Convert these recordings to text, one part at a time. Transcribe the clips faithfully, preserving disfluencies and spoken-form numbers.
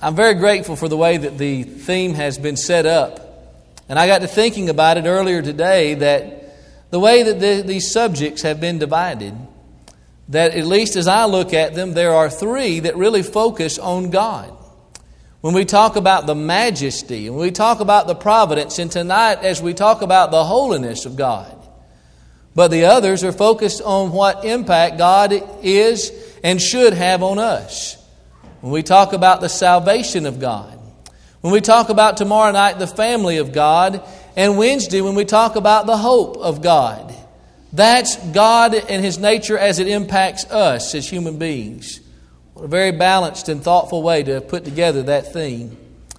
I'm very grateful for the way that the theme has been set up. And I got to thinking about it earlier today, that the way that the, these subjects have been divided, that at least as I look at them, there are three that really focus on God. When we talk about the majesty, and we talk about the providence, and tonight as we talk about the holiness of God. But the others are focused on what impact God is and should have on us. When we talk about the salvation of God. When we talk about tomorrow night the family of God. And Wednesday when we talk about the hope of God. That's God and His nature as it impacts us as human beings. What a very balanced and thoughtful way to put together that theme.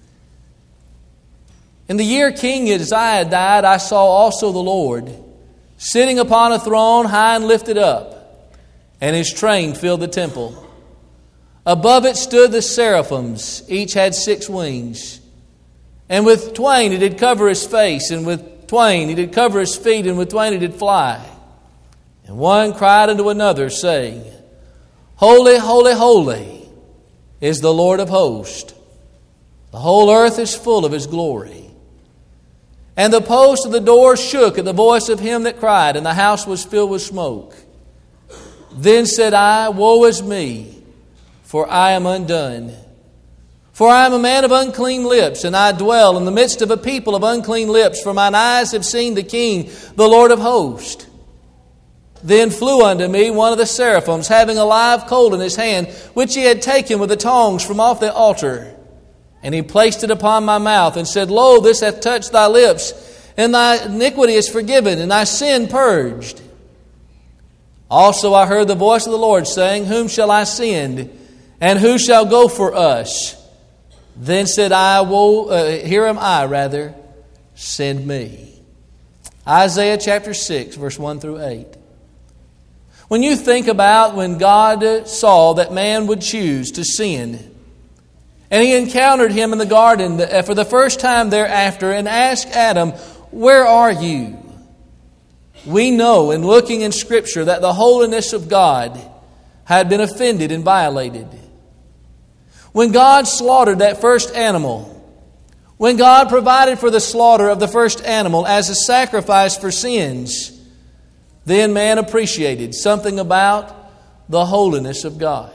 In the year King Uzziah died, I saw also the Lord sitting upon a throne high and lifted up, and His train filled the temple. Above it stood the seraphims, each had six wings. And with twain He did cover His face, and with twain He did cover His feet, and with twain He did fly. And one cried unto another, saying, Holy, holy, holy is the Lord of hosts. The whole earth is full of His glory. And the post of the door shook at the voice of him that cried, and the house was filled with smoke. Then said I, Woe is me! For I am undone. For I am a man of unclean lips, and I dwell in the midst of a people of unclean lips. For mine eyes have seen the King, the Lord of hosts. Then flew unto me one of the seraphims, having a live coal in his hand, which he had taken with the tongs from off the altar. And he placed it upon my mouth, and said, Lo, this hath touched thy lips, and thy iniquity is forgiven, and thy sin purged. Also I heard the voice of the Lord saying, Whom shall I send? And who shall go for us? Then said I, Woe, uh, here am I, rather, send me. Isaiah chapter six, verse one through eight. When you think about when God saw that man would choose to sin, and He encountered him in the garden for the first time thereafter and asked Adam, Where are you? We know in looking in Scripture that the holiness of God had been offended and violated. When God slaughtered that first animal, when God provided for the slaughter of the first animal as a sacrifice for sins, then man appreciated something about the holiness of God.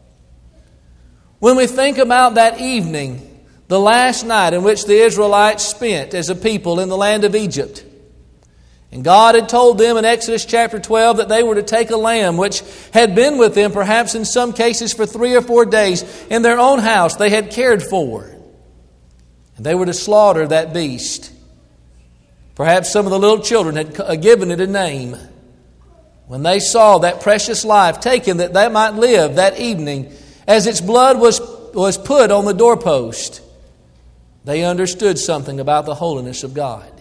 When we think about that evening, the last night in which the Israelites spent as a people in the land of Egypt, and God had told them in Exodus chapter twelve that they were to take a lamb which had been with them perhaps in some cases for three or four days in their own house they had cared for. And they were to slaughter that beast. Perhaps some of the little children had given it a name. When they saw that precious life taken that they might live that evening, as its blood was, was put on the doorpost, they understood something about the holiness of God.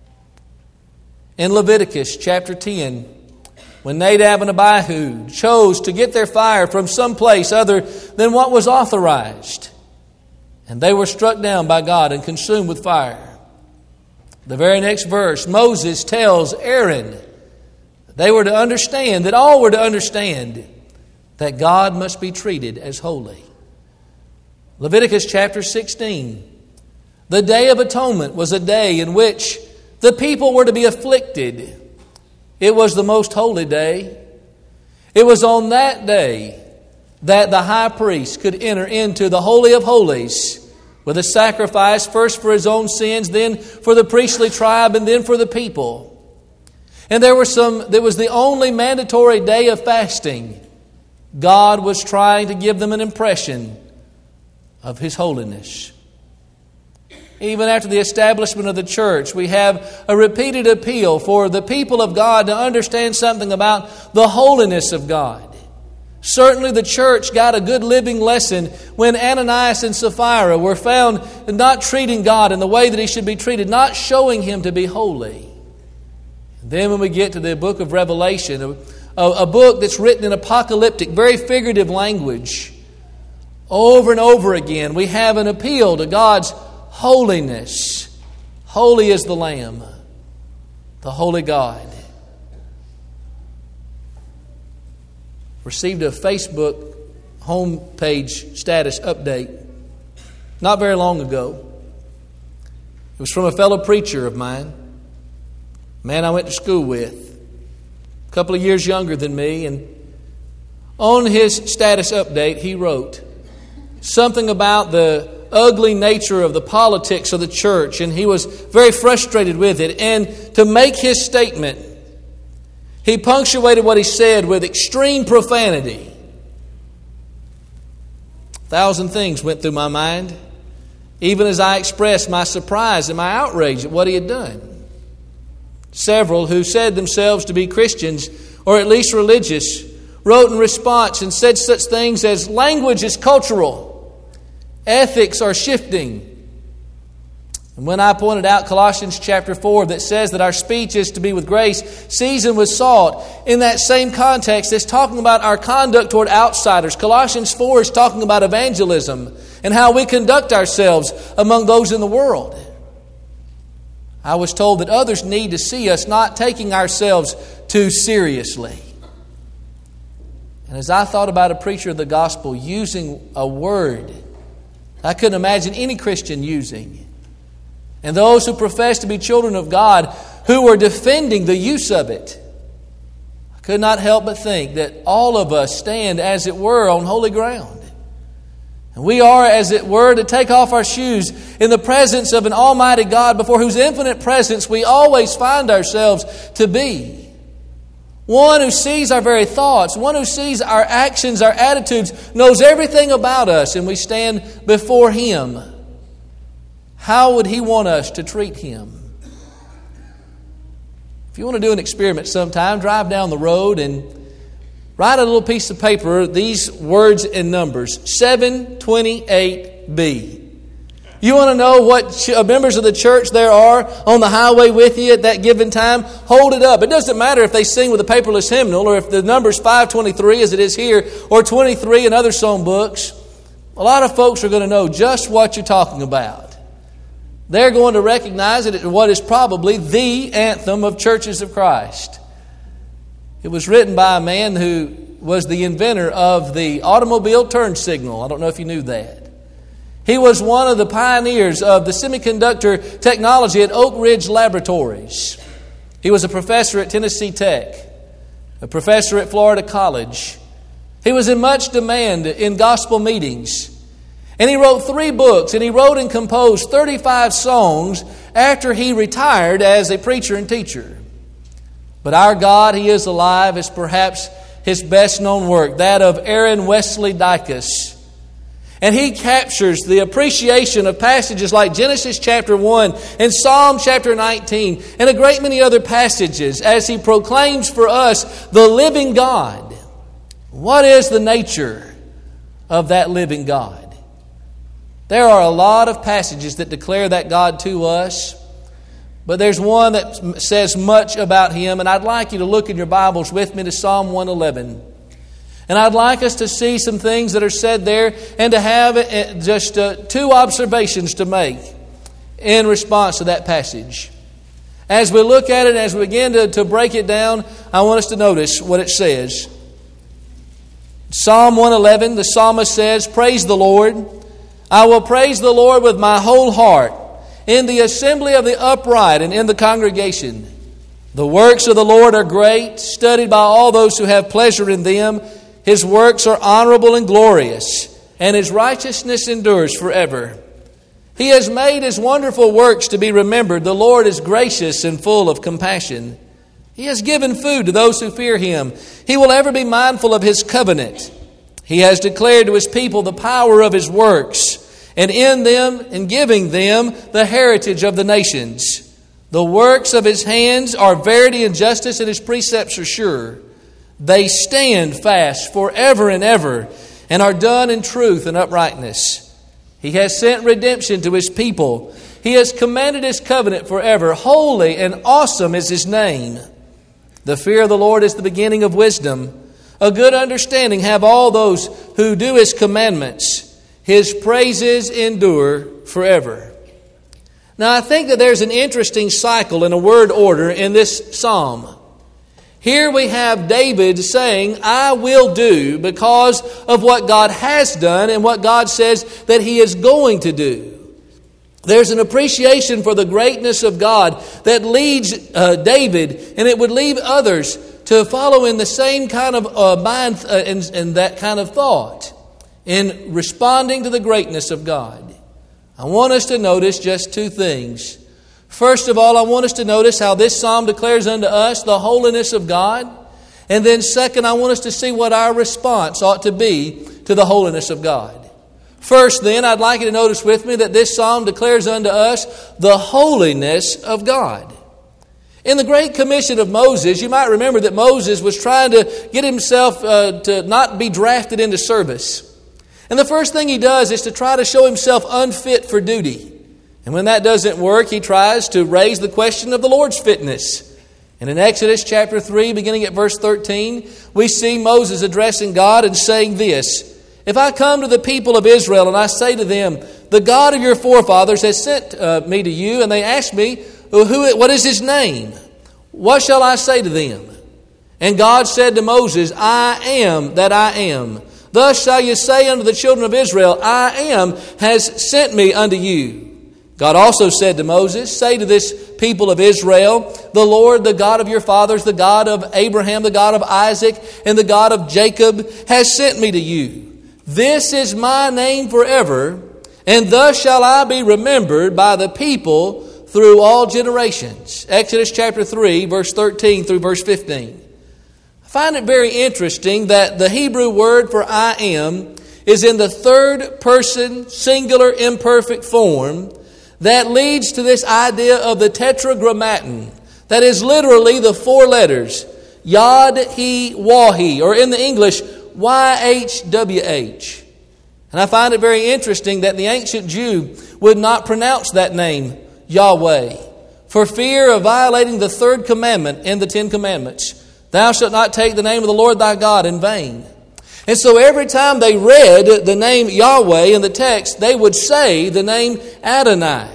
In Leviticus chapter ten, when Nadab and Abihu chose to get their fire from some place other than what was authorized, and they were struck down by God and consumed with fire. The very next verse, Moses tells Aaron that they were to understand, that all were to understand, that God must be treated as holy. Leviticus chapter sixteen, the Day of Atonement was a day in which the people were to be afflicted. It was the most holy day. It was on that day that the high priest could enter into the Holy of Holies with a sacrifice, first for his own sins, then for the priestly tribe, and then for the people. And there were some, there was the only mandatory day of fasting. God was trying to give them an impression of His holiness. Even after the establishment of the church, we have a repeated appeal for the people of God to understand something about the holiness of God. Certainly the church got a good living lesson when Ananias and Sapphira were found not treating God in the way that He should be treated, not showing Him to be holy. And then when we get to the book of Revelation, a, a book that's written in apocalyptic, very figurative language, over and over again, we have an appeal to God's holiness. Holy is the Lamb, the holy God. Received a Facebook homepage status update. not very long ago. It was from a fellow preacher of mine, a man I went to school with, a couple of years younger than me, and on his status update he wrote something about the ugly nature of the politics of the church, and he was very frustrated with it. And to make his statement, he punctuated what he said with extreme profanity. A thousand things went through my mind, even as I expressed my surprise and my outrage at what he had done. Several who said themselves to be Christians, or at least religious, wrote in response and said such things as, language is cultural, ethics are shifting. And when I pointed out Colossians chapter four that says that our speech is to be with grace, seasoned with salt, in that same context, it's talking about our conduct toward outsiders. Colossians four is talking about evangelism and how we conduct ourselves among those in the world. I was told that others need to see us not taking ourselves too seriously. And as I thought about a preacher of the gospel using a word I couldn't imagine any Christian using, and those who profess to be children of God who were defending the use of it, I could not help but think that all of us stand, as it were, on holy ground. And we are, as it were, to take off our shoes in the presence of an almighty God before whose infinite presence we always find ourselves to be. One who sees our very thoughts, one who sees our actions, our attitudes, knows everything about us, and we stand before Him. How would He want us to treat Him? If you want to do an experiment sometime, drive down the road and write a little piece of paper, these words and numbers, seven twenty-eight B. You want to know what ch- members of the church there are on the highway with you at that given time? Hold it up. It doesn't matter if they sing with a paperless hymnal or if the number's five twenty-three as it is here or twenty-three in other song books. A lot of folks are going to know just what you're talking about. They're going to recognize it as what is probably the anthem of Churches of Christ. It was written by a man who was the inventor of the automobile turn signal. I don't know if you knew that. He was one of the pioneers of the semiconductor technology at Oak Ridge Laboratories. He was a professor at Tennessee Tech, a professor at Florida College. He was in much demand in gospel meetings. And he wrote three books, and he wrote and composed thirty-five songs after he retired as a preacher and teacher. But our God, He is alive, is perhaps his best known work, that of Aaron Wesley Dykus. And he captures the appreciation of passages like Genesis chapter one and Psalm chapter nineteen and a great many other passages as he proclaims for us the living God. What is the nature of that living God? There are a lot of passages that declare that God to us, but there's one that says much about Him, and I'd like you to look in your Bibles with me to Psalm one eleven. And I'd like us to see some things that are said there and to have just uh, two observations to make in response to that passage. As we look at it, as we begin to, to break it down, I want us to notice what it says. Psalm one eleven, the psalmist says, "Praise the Lord. I will praise the Lord with my whole heart, in the assembly of the upright and in the congregation. The works of the Lord are great, studied by all those who have pleasure in them. His works are honorable and glorious, and His righteousness endures forever. He has made His wonderful works to be remembered. The Lord is gracious and full of compassion. He has given food to those who fear Him. He will ever be mindful of His covenant. He has declared to His people the power of His works, and in them, in giving them, the heritage of the nations. The works of His hands are verity and justice, and His precepts are sure. They stand fast forever and ever, and are done in truth and uprightness. He has sent redemption to His people. He has commanded His covenant forever. Holy and awesome is His name. The fear of the Lord is the beginning of wisdom. A good understanding have all those who do His commandments. His praises endure forever." Now I think that there's an interesting cycle and a word order in this psalm. Here we have David saying, I will do, because of what God has done and what God says that He is going to do. There's an appreciation for the greatness of God that leads uh, David, and it would lead others to follow in the same kind of uh, mind uh, and, and that kind of thought in responding to the greatness of God. I want us to notice just two things. First of all, I want us to notice how this psalm declares unto us the holiness of God. And then second, I want us to see what our response ought to be to the holiness of God. First, then, I'd like you to notice with me that this psalm declares unto us the holiness of God. In the Great Commission of Moses, you might remember that Moses was trying to get himself uh, to not be drafted into service. And the first thing he does is to try to show himself unfit for duty. And when that doesn't work, he tries to raise the question of the Lord's fitness. And in Exodus chapter three, beginning at verse thirteen, we see Moses addressing God and saying this, if I come to the people of Israel and I say to them, the God of your forefathers has sent uh, me to you, and they ask me, well, who, what is His name? What shall I say to them? And God said to Moses, I am that I am. Thus shall you say unto the children of Israel, I am has sent me unto you. God also said to Moses, say to this people of Israel, the Lord, the God of your fathers, the God of Abraham, the God of Isaac, and the God of Jacob has sent me to you. This is my name forever, and thus shall I be remembered by the people through all generations. Exodus chapter three, verse thirteen through verse fifteen. I find it very interesting that the Hebrew word for I am is in the third person singular imperfect form that leads to this idea of the tetragrammaton. That is literally the four letters, Yod, He, Wahi, or in the English, Y H W H. And I find it very interesting that the ancient Jew would not pronounce that name, Yahweh, for fear of violating the third commandment in the Ten Commandments. Thou shalt not take the name of the Lord thy God in vain. And so every time they read the name Yahweh in the text, they would say the name Adonai.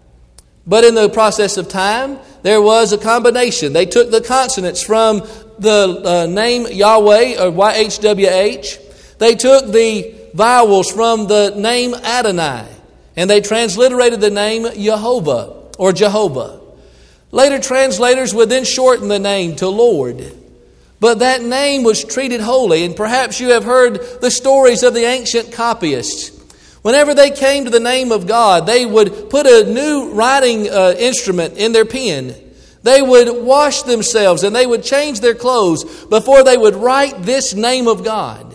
But in the process of time, there was a combination. They took the consonants from the uh, name Yahweh, or Y H W H. They took the vowels from the name Adonai, and they transliterated the name Jehovah, or Jehovah. Later translators would then shorten the name to Lord. But that name was treated holy, and perhaps you have heard the stories of the ancient copyists. Whenever they came to the name of God, they would put a new writing uh, instrument in their pen. They would wash themselves and they would change their clothes before they would write this name of God.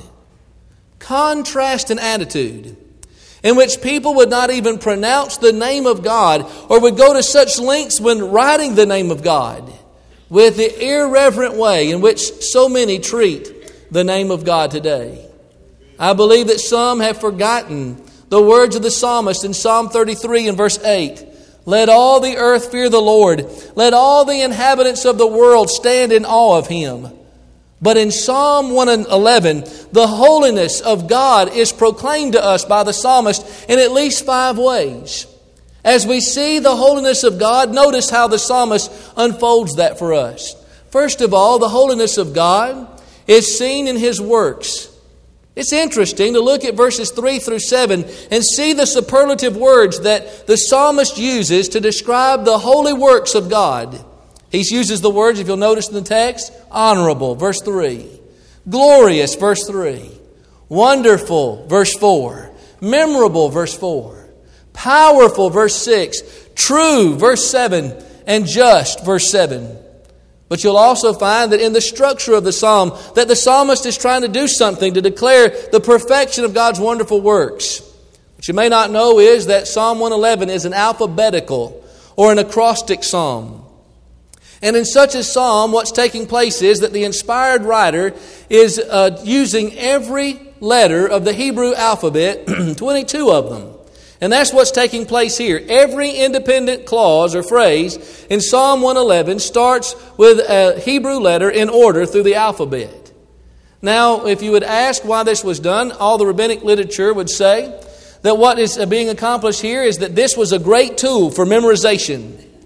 Contrast an attitude in which people would not even pronounce the name of God, or would go to such lengths when writing the name of God, with the irreverent way in which so many treat the name of God today. I believe that some have forgotten the words of the psalmist in Psalm thirty-three and verse eight. Let all the earth fear the Lord. Let all the inhabitants of the world stand in awe of Him. But in Psalm one eleven, the holiness of God is proclaimed to us by the psalmist in at least five ways. As we see the holiness of God, notice how the psalmist unfolds that for us. First of all, the holiness of God is seen in His works. It's interesting to look at verses three through seven and see the superlative words that the psalmist uses to describe the holy works of God. He uses the words, if you'll notice in the text, honorable, verse three. Glorious, verse three. Wonderful, verse four. Memorable, verse four. Powerful, verse six. True, verse seven. And just, verse seven. But you'll also find that in the structure of the psalm, that the psalmist is trying to do something to declare the perfection of God's wonderful works. What you may not know is that Psalm one eleven is an alphabetical or an acrostic psalm. And in such a psalm, what's taking place is that the inspired writer is uh, using every letter of the Hebrew alphabet, twenty-two of them. And that's what's taking place here. Every independent clause or phrase in Psalm one eleven starts with a Hebrew letter in order through the alphabet. Now, if you would ask why this was done, all the rabbinic literature would say that what is being accomplished here is that this was a great tool for memorization.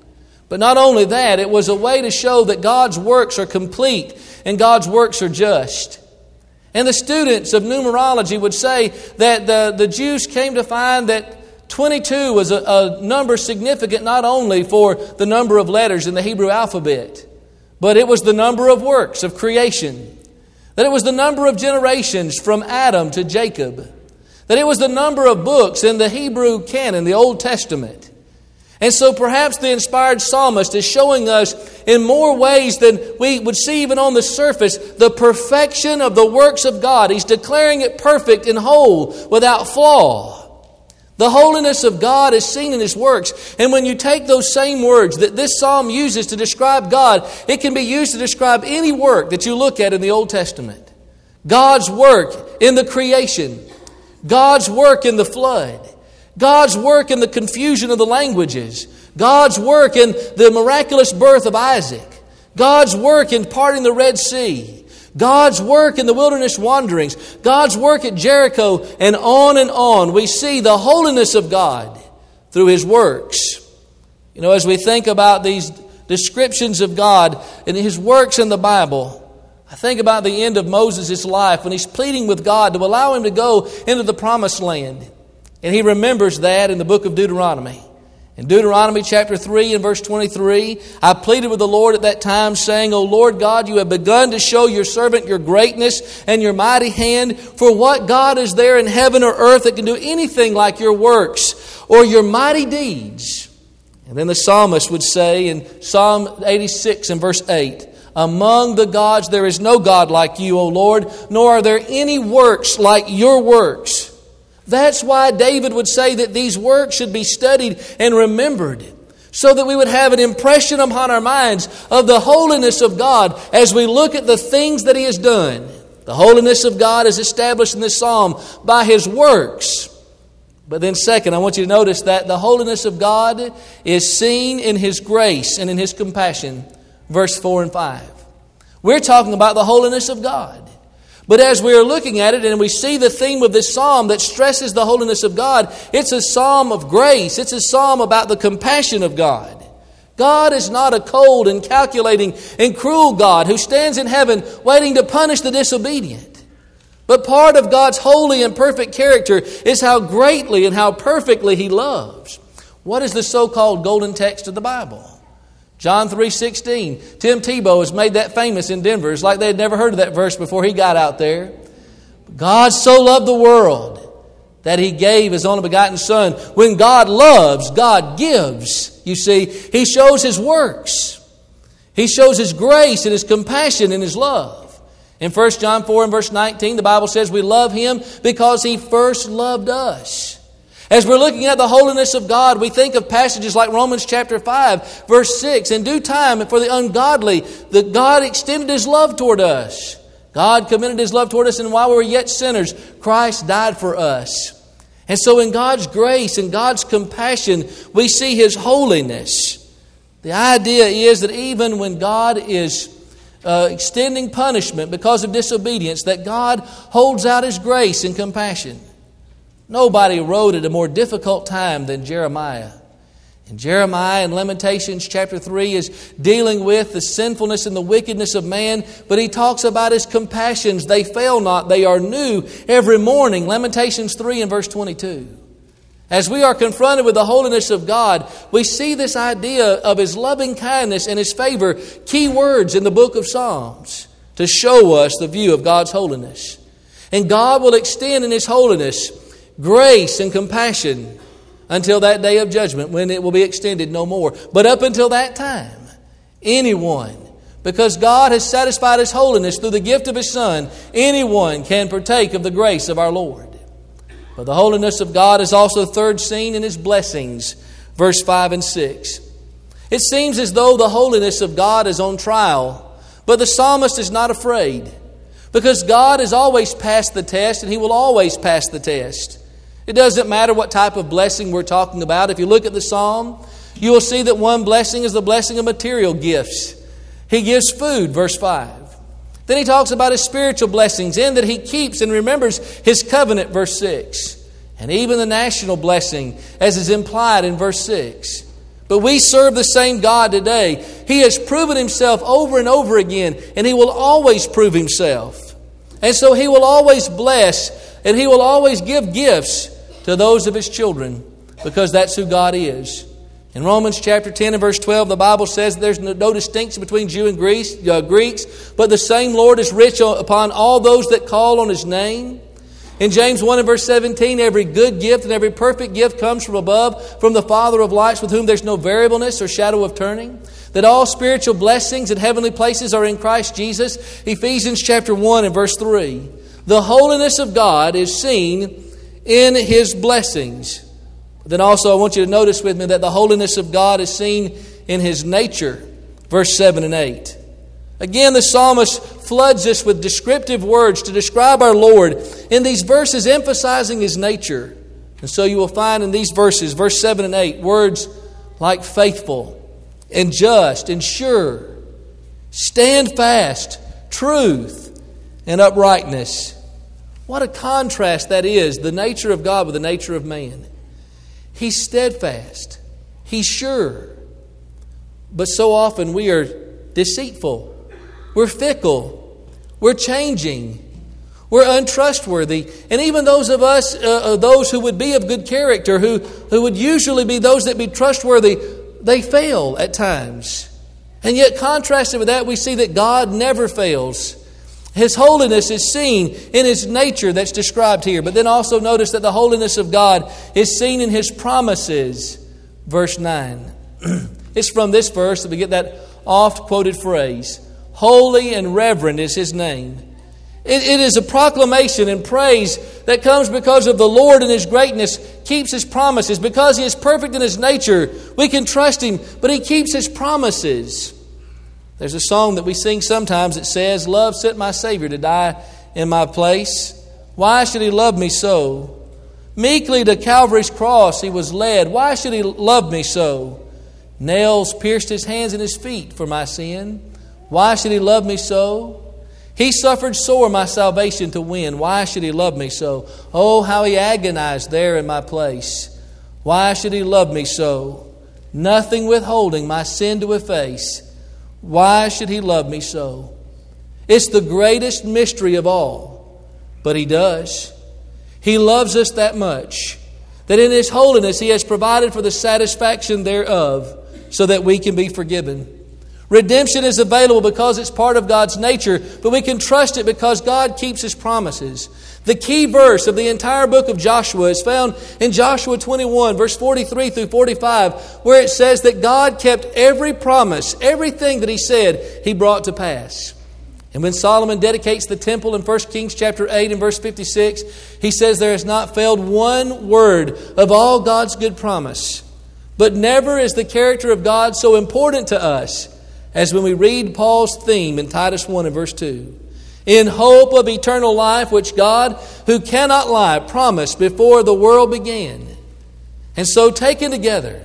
But not only that, it was a way to show that God's works are complete and God's works are just. And the students of numerology would say that the, the Jews came to find that twenty-two was a, a number significant not only for the number of letters in the Hebrew alphabet, but it was the number of works of creation. That it was the number of generations from Adam to Jacob. That it was the number of books in the Hebrew canon, the Old Testament. And so perhaps the inspired psalmist is showing us in more ways than we would see even on the surface the perfection of the works of God. He's declaring it perfect and whole without flaw. The holiness of God is seen in His works. And when you take those same words that this psalm uses to describe God, it can be used to describe any work that you look at in the Old Testament. God's work in the creation. God's work in the flood. God's work in the confusion of the languages. God's work in the miraculous birth of Isaac. God's work in parting the Red Sea. God's work in the wilderness wanderings. God's work at Jericho, and on and on. We see the holiness of God through His works. You know, as we think about these descriptions of God and His works in the Bible, I think about the end of Moses' life when he's pleading with God to allow him to go into the promised land. And he remembers that in the book of Deuteronomy. In Deuteronomy chapter three and verse twenty-three, I pleaded with the Lord at that time, saying, O Lord God, you have begun to show your servant your greatness and your mighty hand. For what God is there in heaven or earth that can do anything like your works or your mighty deeds? And then the psalmist would say in Psalm eighty-six and verse eight, Among the gods there is no God like you, O Lord, nor are there any works like your works. That's why David would say that these works should be studied and remembered, so that we would have an impression upon our minds of the holiness of God as we look at the things that He has done. The holiness of God is established in this psalm by His works. But then second, I want you to notice that the holiness of God is seen in His grace and in His compassion. Verse four and five. We're talking about the holiness of God. But as we are looking at it and we see the theme of this psalm that stresses the holiness of God, it's a psalm of grace. It's a psalm about the compassion of God. God is not a cold and calculating and cruel God who stands in heaven waiting to punish the disobedient. But part of God's holy and perfect character is how greatly and how perfectly He loves. What is the so-called golden text of the Bible? John three sixteen. Tim Tebow has made that famous in Denver. It's like they had never heard of that verse before he got out there. God so loved the world that He gave His only begotten Son. When God loves, God gives. You see, He shows His works. He shows His grace and His compassion and His love. In First John four and verse nineteen, the Bible says we love Him because He first loved us. As we're looking at the holiness of God, we think of passages like Romans chapter five, verse six. In due time, for the ungodly, that God extended His love toward us. God commended His love toward us, and while we were yet sinners, Christ died for us. And so in God's grace and God's compassion, we see His holiness. The idea is that even when God is uh, extending punishment because of disobedience, that God holds out His grace and compassion. Nobody wrote at a more difficult time than Jeremiah. And Jeremiah in Lamentations chapter three is dealing with the sinfulness and the wickedness of man, but he talks about His compassions. They fail not, they are new every morning. Lamentations three and verse twenty-two. As we are confronted with the holiness of God, we see this idea of His loving kindness and His favor, key words in the book of Psalms, to show us the view of God's holiness. And God will extend in His holiness grace and compassion until that day of judgment when it will be extended no more. But up until that time, anyone, because God has satisfied His holiness through the gift of His Son, anyone can partake of the grace of our Lord. But the holiness of God is also third seen in His blessings, verse five and six. It seems as though the holiness of God is on trial, but the psalmist is not afraid, because God has always passed the test and He will always pass the test. It doesn't matter what type of blessing we're talking about. If you look at the psalm, you will see that one blessing is the blessing of material gifts. He gives food, verse five. Then he talks about His spiritual blessings, in that He keeps and remembers His covenant, verse six. And even the national blessing, as is implied in verse six. But we serve the same God today. He has proven Himself over and over again, and He will always prove Himself. And so He will always bless, and He will always give gifts to those of His children, because that's who God is. In Romans chapter ten and verse twelve, the Bible says there's no, no distinction between Jew and Greece, uh, Greeks, but the same Lord is rich upon all those that call on His name. In James one and verse seventeen, every good gift and every perfect gift comes from above, from the Father of lights, with whom there's no variableness or shadow of turning. That all spiritual blessings in heavenly places are in Christ Jesus. Ephesians chapter one and verse three. The holiness of God is seen in His blessings. But then also I want you to notice with me that the holiness of God is seen in His nature. Verse seven and eight. Again, the psalmist floods us with descriptive words to describe our Lord, in these verses emphasizing His nature. And so you will find in these verses, verse seven and eight, words like faithful and just and sure, stand fast, truth, and uprightness. What a contrast that is, the nature of God with the nature of man. He's steadfast. He's sure. But so often we are deceitful. We're fickle. We're changing. We're untrustworthy. And even those of us, uh, those who would be of good character, who, who would usually be those that be trustworthy, they fail at times. And yet contrasted with that, we see that God never fails. His holiness is seen in His nature that's described here. But then also notice that the holiness of God is seen in His promises. Verse nine. It's from this verse that we get that oft-quoted phrase, holy and reverend is His name. It, it is a proclamation and praise that comes because of the Lord and His greatness, keeps His promises. Because He is perfect in His nature, we can trust Him, but He keeps His promises. There's a song that we sing sometimes that says, love sent my Savior to die in my place. Why should He love me so? Meekly to Calvary's cross He was led. Why should He love me so? Nails pierced His hands and His feet for my sin. Why should He love me so? He suffered sore my salvation to win. Why should He love me so? Oh, how He agonized there in my place. Why should He love me so? Nothing withholding my sin to efface. Why should He love me so? It's the greatest mystery of all. But He does. He loves us that much, that in His holiness He has provided for the satisfaction thereof, so that we can be forgiven. Redemption is available because it's part of God's nature, but we can trust it because God keeps His promises. The key verse of the entire book of Joshua is found in Joshua twenty-one, verse forty-three through forty-five, where it says that God kept every promise, everything that He said, He brought to pass. And when Solomon dedicates the temple in First Kings chapter eight and verse fifty-six, he says there has not failed one word of all God's good promise. But never is the character of God so important to us as when we read Paul's theme in Titus one and verse two. In hope of eternal life, which God, who cannot lie, promised before the world began. And so taken together,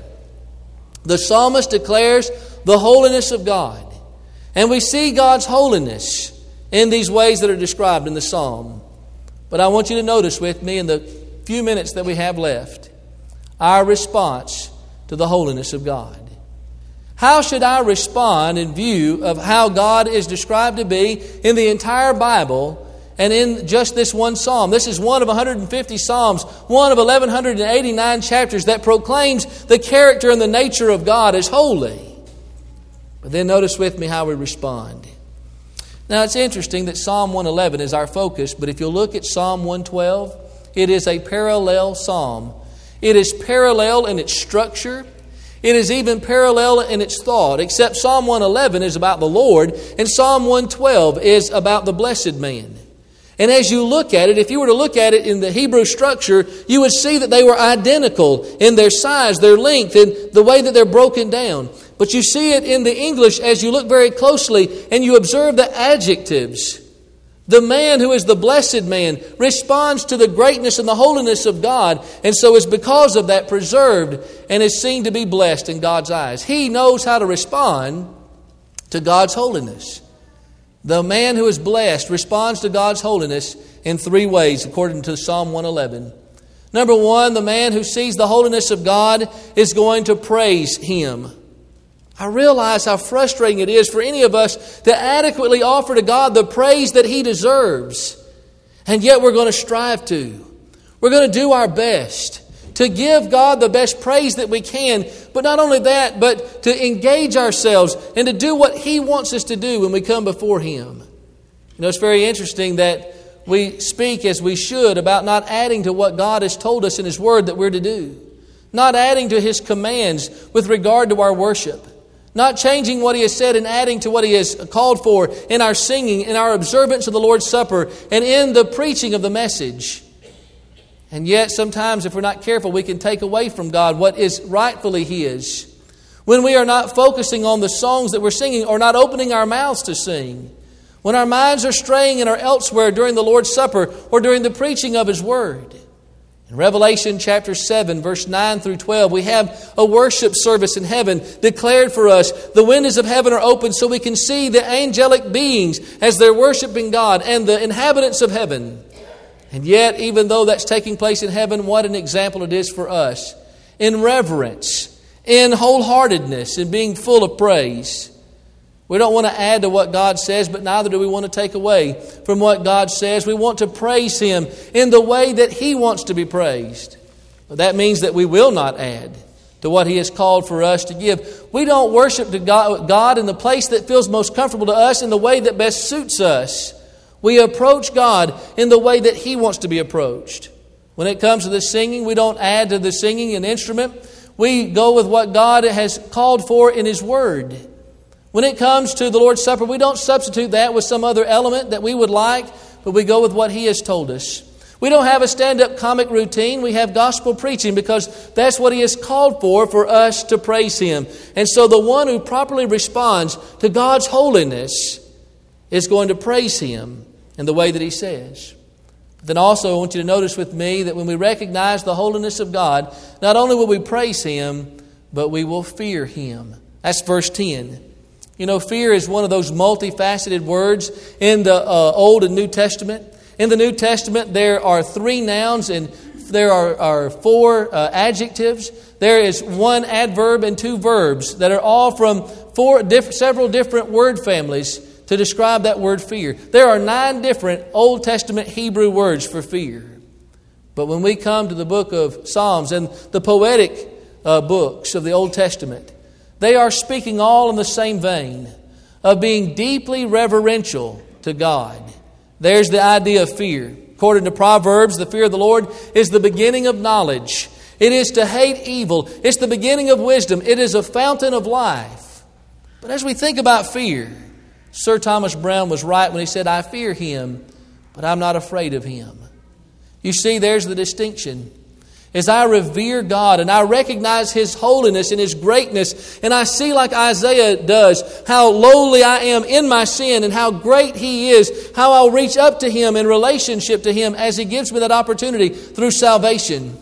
the psalmist declares the holiness of God. And we see God's holiness in these ways that are described in the psalm. But I want you to notice with me in the few minutes that we have left, our response to the holiness of God. How should I respond in view of how God is described to be in the entire Bible and in just this one psalm? This is one of one hundred fifty psalms, one of eleven eighty-nine chapters that proclaims the character and the nature of God as holy. But then notice with me how we respond. Now it's interesting that Psalm one eleven is our focus, but if you look at Psalm one twelve, it is a parallel psalm. It is parallel in its structure. It is even parallel in its thought, except Psalm one eleven is about the Lord and Psalm one twelve is about the blessed man. And as you look at it, if you were to look at it in the Hebrew structure, you would see that they were identical in their size, their length, and the way that they're broken down. But you see it in the English as you look very closely and you observe the adjectives. The man who is the blessed man responds to the greatness and the holiness of God, and so is because of that preserved and is seen to be blessed in God's eyes. He knows how to respond to God's holiness. The man who is blessed responds to God's holiness in three ways, according to Psalm one eleven. Number one, the man who sees the holiness of God is going to praise Him. I realize how frustrating it is for any of us to adequately offer to God the praise that He deserves. And yet we're going to strive to. We're going to do our best to give God the best praise that we can. But not only that, but to engage ourselves and to do what He wants us to do when we come before Him. You know, it's very interesting that we speak as we should about not adding to what God has told us in His Word that we're to do. Not adding to His commands with regard to our worship. Not changing what He has said and adding to what He has called for in our singing, in our observance of the Lord's Supper, and in the preaching of the message. And yet sometimes if we're not careful, we can take away from God what is rightfully His. When we are not focusing on the songs that we're singing or not opening our mouths to sing. When our minds are straying and are elsewhere during the Lord's Supper or during the preaching of His Word. In Revelation chapter seven, verse nine through twelve, we have a worship service in heaven declared for us. The windows of heaven are open so we can see the angelic beings as they're worshiping God and the inhabitants of heaven. And yet, even though that's taking place in heaven, what an example it is for us. In reverence, in wholeheartedness, in being full of praise. We don't want to add to what God says, but neither do we want to take away from what God says. We want to praise Him in the way that He wants to be praised. But that means that we will not add to what He has called for us to give. We don't worship to God in the place that feels most comfortable to us, in the way that best suits us. We approach God in the way that He wants to be approached. When it comes to the singing, we don't add to the singing an instrument. We go with what God has called for in His Word. When it comes to the Lord's Supper, we don't substitute that with some other element that we would like, but we go with what He has told us. We don't have a stand-up comic routine. We have gospel preaching because that's what He has called for, for us to praise Him. And so the one who properly responds to God's holiness is going to praise Him in the way that He says. But then also I want you to notice with me that when we recognize the holiness of God, not only will we praise Him, but we will fear Him. That's verse ten. You know, fear is one of those multifaceted words in the uh, Old and New Testament. In the New Testament, there are three nouns and there are, are four uh, adjectives. There is one adverb and two verbs that are all from four diff- several different word families to describe that word fear. There are nine different Old Testament Hebrew words for fear. But when we come to the book of Psalms and the poetic uh, books of the Old Testament, they are speaking all in the same vein of being deeply reverential to God. There's the idea of fear. According to Proverbs, the fear of the Lord is the beginning of knowledge. It is to hate evil. It's the beginning of wisdom. It is a fountain of life. But as we think about fear, Sir Thomas Browne was right when he said, I fear Him, but I'm not afraid of Him. You see, there's the distinction. As I revere God and I recognize His holiness and His greatness, and I see like Isaiah does how lowly I am in my sin and how great He is, how I'll reach up to Him in relationship to Him as He gives me that opportunity through salvation.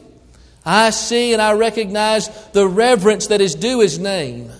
I see and I recognize the reverence that is due His name.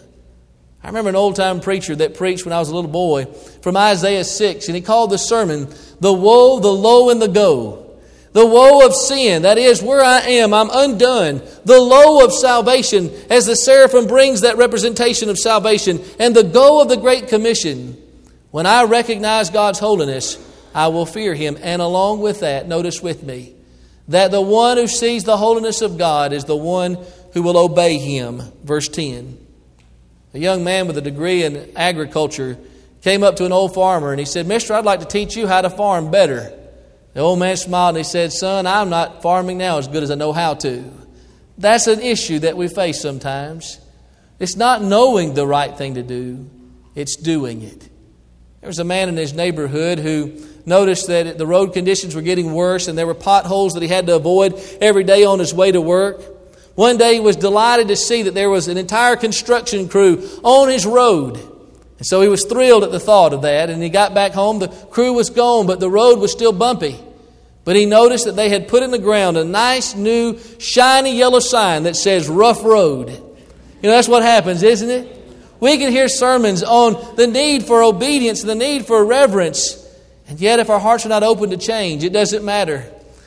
I remember an old-time preacher that preached when I was a little boy from Isaiah six, and he called the sermon, The Woe, the Low, and the Go. The woe of sin, that is where I am, I'm undone. The low of salvation, as the seraphim brings that representation of salvation. And the go of the Great Commission. When I recognize God's holiness, I will fear Him. And along with that, notice with me, that the one who sees the holiness of God is the one who will obey Him. Verse ten. A young man with a degree in agriculture came up to an old farmer and he said, Mister, I'd like to teach you how to farm better. The old man smiled and he said, Son, I'm not farming now as good as I know how to. That's an issue that we face sometimes. It's not knowing the right thing to do. It's doing it. There was a man in his neighborhood who noticed that the road conditions were getting worse and there were potholes that he had to avoid every day on his way to work. One day he was delighted to see that there was an entire construction crew on his road. And so he was thrilled at the thought of that. And he got back home. The crew was gone, but the road was still bumpy. But he noticed that they had put in the ground a nice, new, shiny yellow sign that says Rough Road. You know, that's what happens, isn't it? We can hear sermons on the need for obedience and the need for reverence. And yet if our hearts are not open to change, it doesn't matter.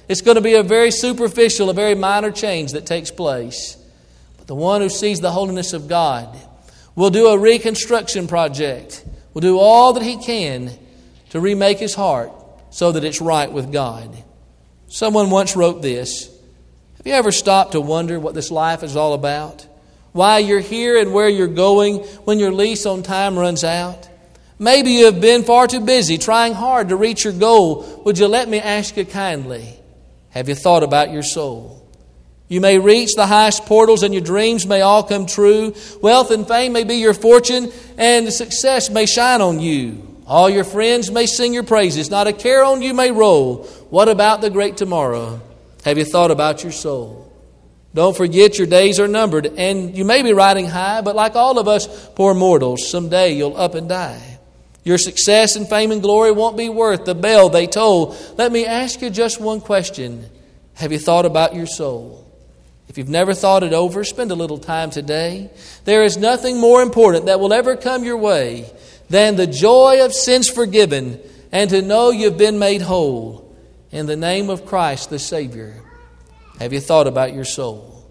It's going to be a very superficial, a very minor change that takes place. But the one who sees the holiness of God will do a reconstruction project, will do all that he can to remake his heart so that it's right with God. Someone once wrote this: have you ever stopped to wonder what this life is all about? Why you're here and where you're going when your lease on time runs out? Maybe you have been far too busy trying hard to reach your goal. Would you let me ask you kindly, have you thought about your soul? You may reach the highest portals and your dreams may all come true. Wealth and fame may be your fortune and success may shine on you. All your friends may sing your praises. Not a care on you may roll. What about the great tomorrow? Have you thought about your soul? Don't forget your days are numbered, and you may be riding high, but like all of us poor mortals, someday you'll up and die. Your success and fame and glory won't be worth the bell they toll. Let me ask you just one question. Have you thought about your soul? If you've never thought it over, spend a little time today. There is nothing more important that will ever come your way than the joy of sins forgiven and to know you've been made whole in the name of Christ the Savior. Have you thought about your soul?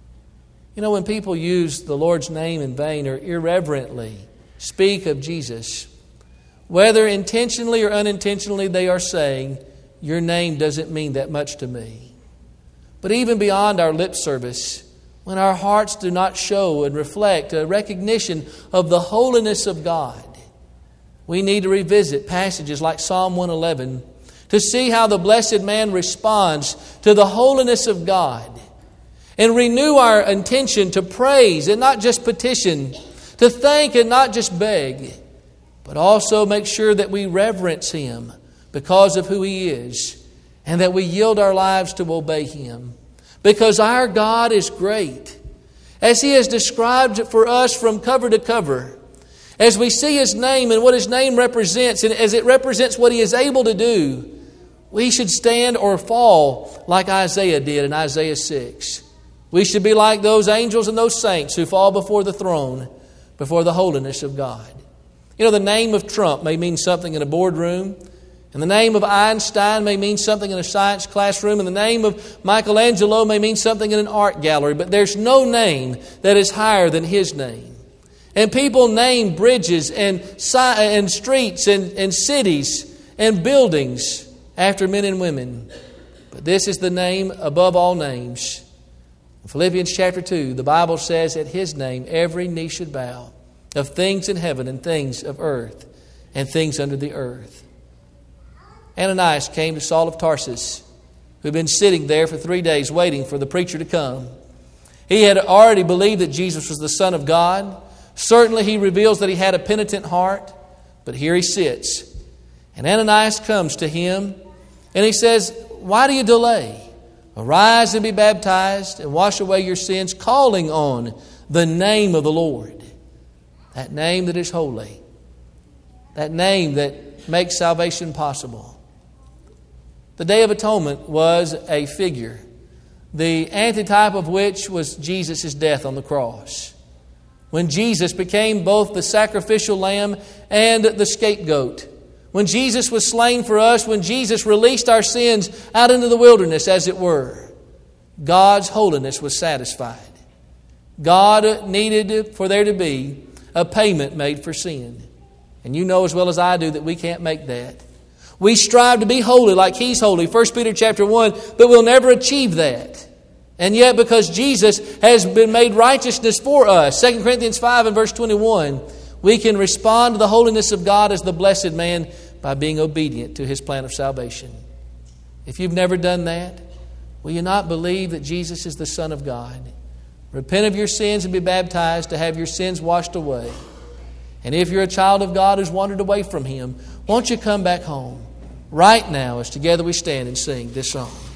You know, when people use the Lord's name in vain or irreverently speak of Jesus, whether intentionally or unintentionally, they are saying, your name doesn't mean that much to me. But even beyond our lip service, when our hearts do not show and reflect a recognition of the holiness of God, we need to revisit passages like Psalm one eleven to see how the blessed man responds to the holiness of God, and renew our intention to praise and not just petition, to thank and not just beg, but also make sure that we reverence Him because of who He is, and that we yield our lives to obey Him. Because our God is great. As He has described it for us from cover to cover, as we see His name and what His name represents, and as it represents what He is able to do, we should stand or fall like Isaiah did in Isaiah six. We should be like those angels and those saints who fall before the throne, before the holiness of God. You know, the name of Trump may mean something in a boardroom, and the name of Einstein may mean something in a science classroom, and the name of Michelangelo may mean something in an art gallery, but there's no name that is higher than His name. And people name bridges and, and streets and, and cities and buildings after men and women. But this is the name above all names. In Philippians chapter two, the Bible says, at His name every knee should bow, of things in heaven and things of earth and things under the earth. Ananias came to Saul of Tarsus, who had been sitting there for three days waiting for the preacher to come. He had already believed that Jesus was the Son of God. Certainly he reveals that he had a penitent heart, but here he sits. And Ananias comes to him and he says, why do you delay? Arise and be baptized and wash away your sins, calling on the name of the Lord. That name that is holy. That name that makes salvation possible. The Day of Atonement was a figure, the antitype of which was Jesus' death on the cross. When Jesus became both the sacrificial lamb and the scapegoat. When Jesus was slain for us, when Jesus released our sins out into the wilderness, as it were, God's holiness was satisfied. God needed for there to be a payment made for sin. And you know as well as I do that we can't make that. We strive to be holy like He's holy, First Peter chapter one, but we'll never achieve that. And yet because Jesus has been made righteousness for us, Second Corinthians five and verse twenty-one, we can respond to the holiness of God as the blessed man by being obedient to His plan of salvation. If you've never done that, will you not believe that Jesus is the Son of God? Repent of your sins and be baptized to have your sins washed away. And if you're a child of God who's wandered away from Him, won't you come back home right now as together we stand and sing this song?